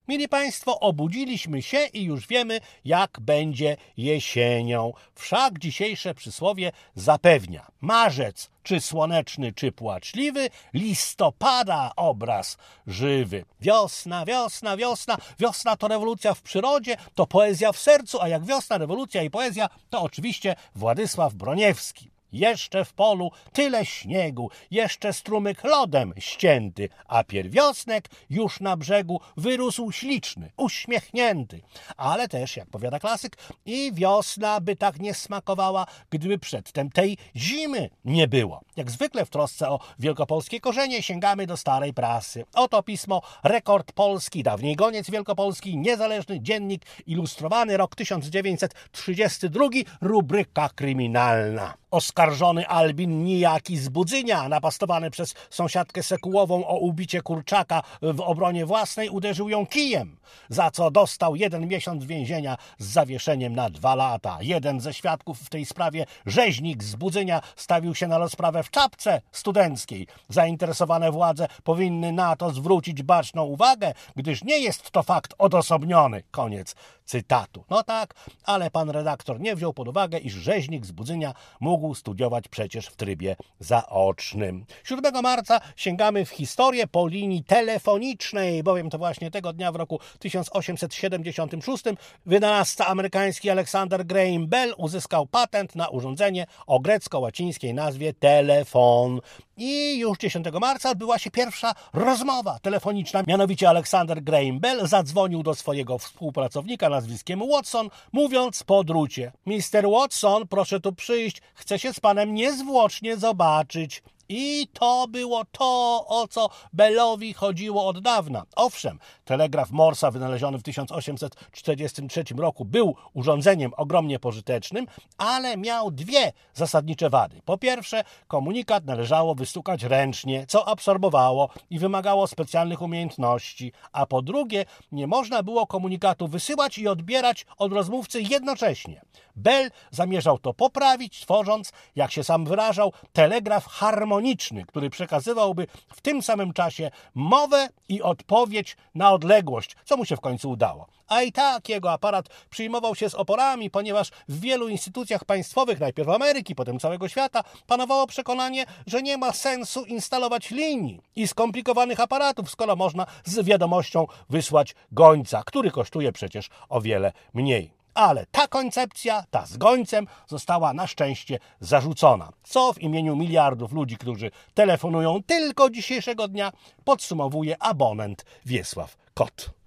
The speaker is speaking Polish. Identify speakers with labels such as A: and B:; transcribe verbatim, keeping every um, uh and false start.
A: Mili Państwo, obudziliśmy się i już wiemy, jak będzie jesienią. Wszak dzisiejsze przysłowie zapewnia: marzec, czy słoneczny, czy płaczliwy, listopada obraz żywy. Wiosna, wiosna, wiosna, wiosna to rewolucja w przyrodzie, to poezja w sercu, a jak wiosna, rewolucja i poezja, to oczywiście Władysław Broniewski. Jeszcze w polu tyle śniegu, jeszcze strumyk lodem ścięty, a pierwiosnek już na brzegu wyrósł śliczny, uśmiechnięty. Ale też, jak powiada klasyk, i wiosna by tak nie smakowała, gdyby przedtem tej zimy nie było. Jak zwykle w trosce o wielkopolskie korzenie sięgamy do starej prasy. Oto pismo Rekord Polski, dawniej Goniec Wielkopolski, Niezależny Dziennik Ilustrowany, rok tysiąc dziewięćset trzydziesty drugi, rubryka kryminalna. Oskarżony Albin nijaki z Budzynia, napastowany przez sąsiadkę Sekułową o ubicie kurczaka w obronie własnej, uderzył ją kijem, za co dostał jeden miesiąc więzienia z zawieszeniem na dwa lata. Jeden ze świadków w tej sprawie, rzeźnik z Budzynia, stawił się na rozprawę w czapce studenckiej. Zainteresowane władze powinny na to zwrócić baczną uwagę, gdyż nie jest to fakt odosobniony. Koniec cytatu. No tak, ale pan redaktor nie wziął pod uwagę, iż rzeźnik z Budzynia mógł studiować przecież w trybie zaocznym. siódmego marca sięgamy w historię po linii telefonicznej, bowiem to właśnie tego dnia w roku tysiąc osiemset siedemdziesiątym szóstym wynalazca amerykański Alexander Graham Bell uzyskał patent na urządzenie o grecko-łacińskiej nazwie telefon. I już dziesiątego marca odbyła się pierwsza rozmowa telefoniczna. Mianowicie Alexander Graham Bell zadzwonił do swojego współpracownika nazwiskiem Watson, mówiąc po drucie: mister Watson, proszę tu przyjść, chcę się z panem niezwłocznie zobaczyć. I to było to, o co Bellowi chodziło od dawna. Owszem, telegraf Morsa wynaleziony w tysiąc osiemset czterdziestym trzecim roku był urządzeniem ogromnie pożytecznym, ale miał dwie zasadnicze wady. Po pierwsze, komunikat należało wystukać ręcznie, co absorbowało i wymagało specjalnych umiejętności, a po drugie, nie można było komunikatu wysyłać i odbierać od rozmówcy jednocześnie. Bell zamierzał to poprawić, tworząc, jak się sam wyrażał, telegraf harmoniczny, który przekazywałby w tym samym czasie mowę i odpowiedź na odległość, co mu się w końcu udało. A i tak jego aparat przyjmował się z oporami, ponieważ w wielu instytucjach państwowych, najpierw Ameryki, potem całego świata, panowało przekonanie, że nie ma sensu instalować linii i skomplikowanych aparatów, skoro można z wiadomością wysłać gońca, który kosztuje przecież o wiele mniej. Ale ta koncepcja, ta z gońcem, została na szczęście zarzucona, co w imieniu miliardów ludzi, którzy telefonują tylko dzisiejszego dnia, podsumowuje abonent Wiesław Kot.